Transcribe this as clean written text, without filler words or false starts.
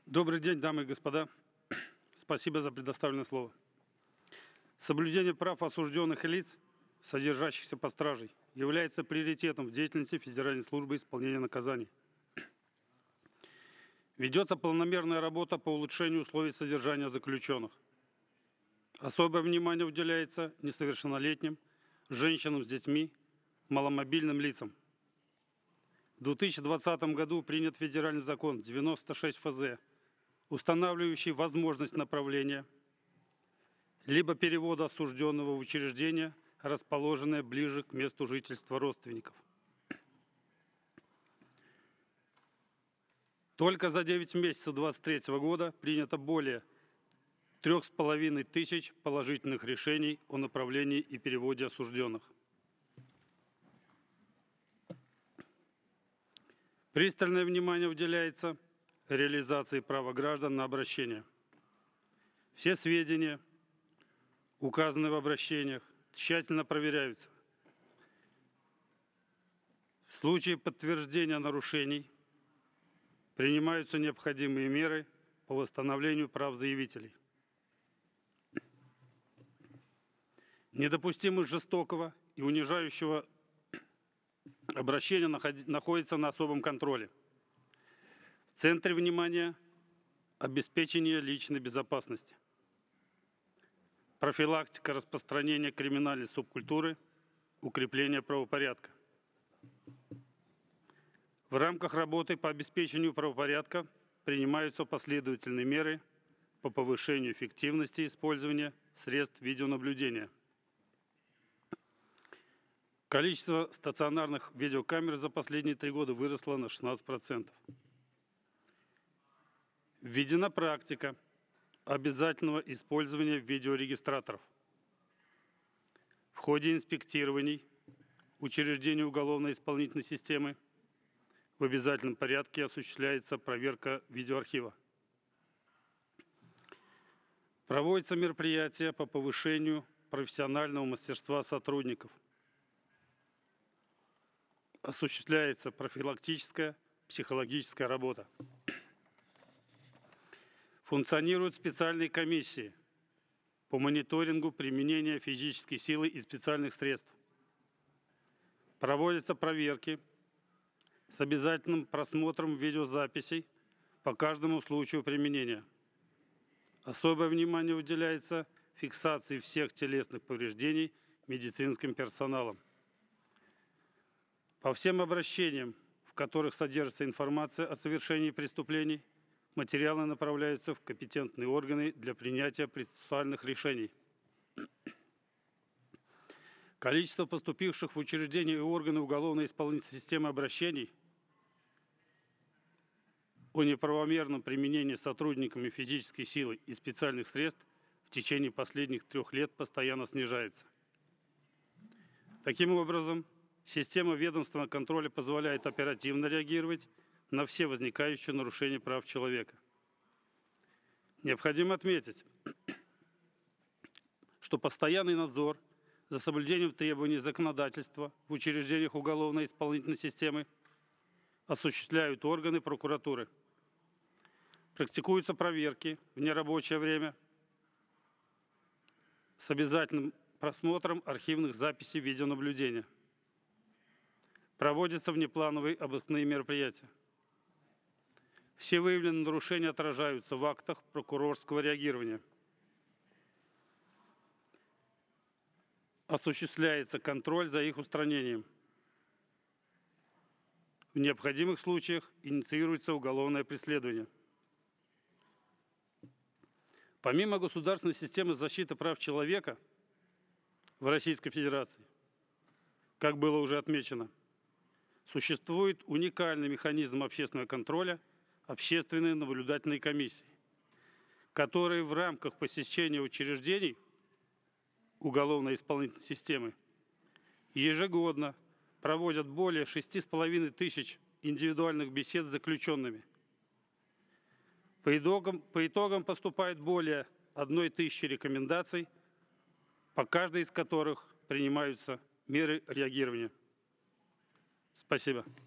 Добрый день, дамы и господа. Спасибо за предоставленное слово. Соблюдение прав осужденных лиц, содержащихся под стражей, является приоритетом в деятельности Федеральной службы исполнения наказаний. Ведется планомерная работа по улучшению условий содержания заключенных. Особое внимание уделяется несовершеннолетним, женщинам с детьми, маломобильным лицам. В 2020 году принят федеральный закон 96 ФЗ, устанавливающий возможность направления либо перевода осужденного в учреждение, расположенное ближе к месту жительства родственников. Только за 9 месяцев 2023 года принято более 3500 положительных решений о направлении и переводе осужденных. Пристальное внимание уделяется реализации права граждан на обращение. Все сведения, указанные в обращениях, тщательно проверяются. В случае подтверждения нарушений принимаются необходимые меры по восстановлению прав заявителей. Недопустимость жестокого и унижающего обращения находится на особом контроле. В центре внимания обеспечение личной безопасности, профилактика распространения криминальной субкультуры, укрепление правопорядка. В рамках работы по обеспечению правопорядка принимаются последовательные меры по повышению эффективности использования средств видеонаблюдения. Количество стационарных видеокамер за последние 3 года выросло на 16%. Введена практика обязательного использования видеорегистраторов. В ходе инспектирований учреждений уголовно-исполнительной системы в обязательном порядке осуществляется проверка видеоархива. Проводятся мероприятия по повышению профессионального мастерства сотрудников. Осуществляется профилактическая, психологическая работа. Функционируют специальные комиссии по мониторингу применения физической силы и специальных средств. Проводятся проверки с обязательным просмотром видеозаписей по каждому случаю применения. Особое внимание уделяется фиксации всех телесных повреждений медицинским персоналом. По всем обращениям, в которых содержится информация о совершении преступлений, материалы направляются в компетентные органы для принятия процессуальных решений. Количество поступивших в учреждения и органы уголовно-исполнительной системы обращений о неправомерном применении сотрудниками физической силы и специальных средств в течение последних 3 лет постоянно снижается. Таким образом, система ведомственного контроля позволяет оперативно реагировать на все возникающие нарушения прав человека. Необходимо отметить, что постоянный надзор за соблюдением требований законодательства в учреждениях уголовно-исполнительной системы осуществляют органы прокуратуры. Практикуются проверки в нерабочее время с обязательным просмотром архивных записей видеонаблюдения. Проводятся внеплановые обыскные мероприятия. Все выявленные нарушения отражаются в актах прокурорского реагирования. Осуществляется контроль за их устранением. В необходимых случаях инициируется уголовное преследование. Помимо государственной системы защиты прав человека в Российской Федерации, как было уже отмечено, существует уникальный механизм общественного контроля общественной наблюдательной комиссии, которые в рамках посещения учреждений уголовно-исполнительной системы ежегодно проводят более 6500 индивидуальных бесед с заключенными. По итогам поступает более 1000 рекомендаций, по каждой из которых принимаются меры реагирования. Спасибо.